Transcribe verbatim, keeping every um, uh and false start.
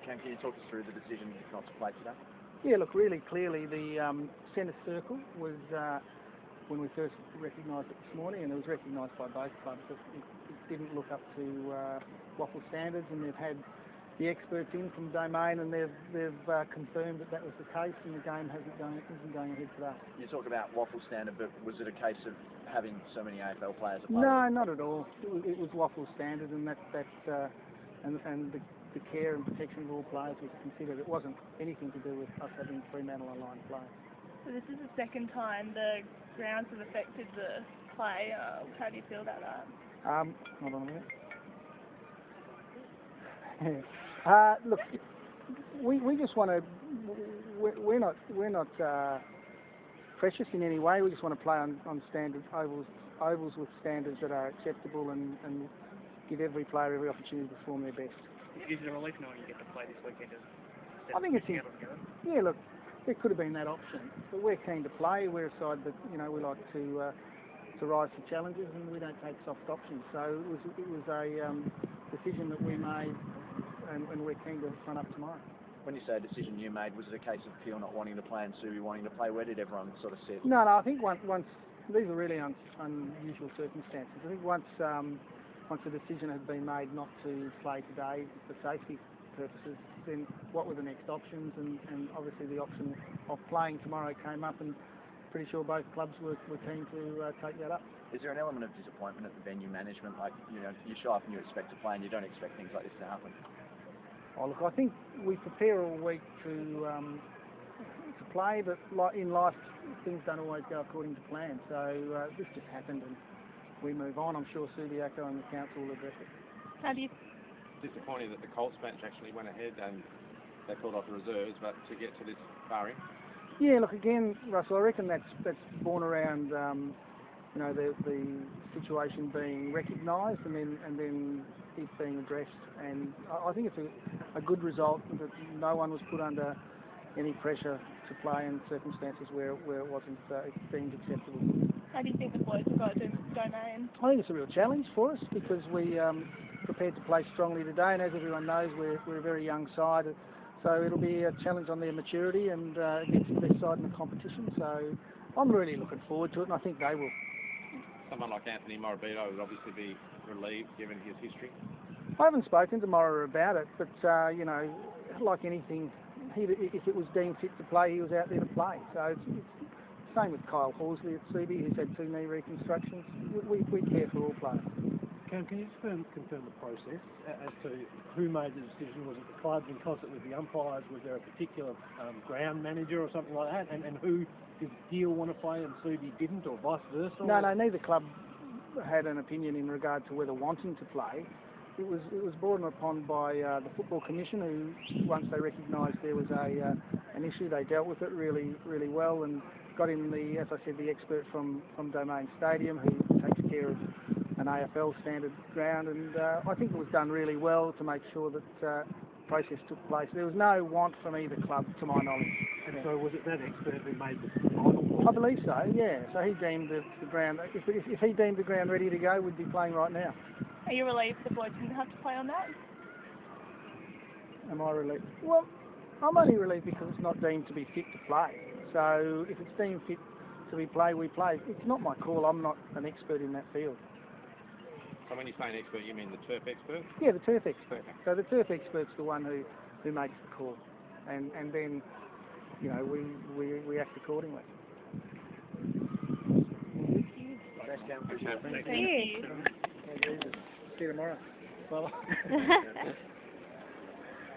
Cam, can you talk us through the decision not to play today? Yeah, look, really clearly the um, centre circle was, uh, when we first recognised it this morning, and it was recognised by both clubs, that it, it didn't look up to uh, WAFL standards, and they've had the experts in from Domain, and they've, they've uh, confirmed that that was the case, and the game hasn't going, isn't going ahead today. You talk about WAFL standard, but was it a case of having so many A F L players? A No, not at all. It was, it was WAFL standard, and that, that uh, and, and the, the care and protection of all players was considered. It wasn't anything to do with us having Fremantle aligned players. So this is the second time the grounds have affected the play. Uh, how do you feel about that? Um, hold on a minute. uh, look, we we just want to. We're not we're not uh, precious in any way. We just want to play on, on standard ovals ovals with standards that are acceptable, and, and give every player every opportunity to perform their best. Is it a relief knowing you get to play this weekend? I think it's in, yeah. Look, there could have been that option, but we're keen to play. We're a side that, you know, we like to uh, to rise to challenges, and we don't take soft options. So it was it was a um, decision that we made, and, and we're keen to run up tomorrow. When you say a decision you made, was it a case of Peel not wanting to play and Subi wanting to play? Where did everyone sort of sit? No, no. I think once once these are really un, unusual circumstances. I think once um, once the decision had been made not to play today for safety purposes, then what were the next options? And, and obviously the option of playing tomorrow came up, and pretty sure both clubs were, were keen to uh, take that up. Is there an element of disappointment at the venue management? Like, you know, you show up and you expect to play, and you don't expect things like this to happen. Oh, look, I think we prepare all week to um, to play, but like in life, things don't always go according to plan. So uh, this just happened, and we move on. I'm sure Subiaco and the council will address it. How do you? Disappointing that the Colts match actually went ahead and they pulled off the reserves, but to get to this far in. Yeah, look, again, Russell, I reckon that's that's born around um, you know the the situation being recognised, and then and then it being addressed. And I, I think it's a, a good result that no one was put under any pressure to play in circumstances where where it wasn't uh, deemed acceptable. How do you think the boys have got to Domain? I think it's a real challenge for us, because we um, prepared to play strongly today, and as everyone knows, we're we're a very young side. So it'll be a challenge on their maturity and uh, against the best side in the competition. So I'm really looking forward to it, and I think they will. Someone like Anthony Morabito would obviously be relieved given his history. I haven't spoken to Morra about it, but uh, you know, like anything, he, if it was deemed fit to play, he was out there to play. So it's, it's the same with Kyle Horsley at Subi, who's had two knee reconstructions. We, we, we care for all players. Cam, can you just confirm, confirm the process as to who made the decision? Was it the clubs in concert with the umpires? Was there a particular um, ground manager or something like that? And, and who did Peel want to play and Subi didn't, or vice versa? No, no, neither club had an opinion in regard to whether wanting to play. It was it was brought upon by uh, the Football Commission, who, once they recognised there was a uh, an issue, they dealt with it really really well, and got in the, as I said, the expert from, from Domain Stadium, who takes care of an A F L standard ground, and uh, I think it was done really well to make sure that uh, process took place. There was no want from either club, to my knowledge. And so was it that expert who made the final call? I believe so, yeah. So he deemed the, the ground, if, if, if he deemed the ground ready to go, we'd be playing right now. Are you relieved the boys didn't have to play on that? Am I relieved? Well, I'm only relieved because it's not deemed to be fit to play. So if it's deemed fit to be play, we play. It's not my call. I'm not an expert in that field. So when you say an expert, you mean the turf expert? Yeah, the turf expert. So the turf expert's the one who, who makes the call, and and then, you know, we we, we act accordingly. Thanks, Cam. Thank you. See you tomorrow. Bye.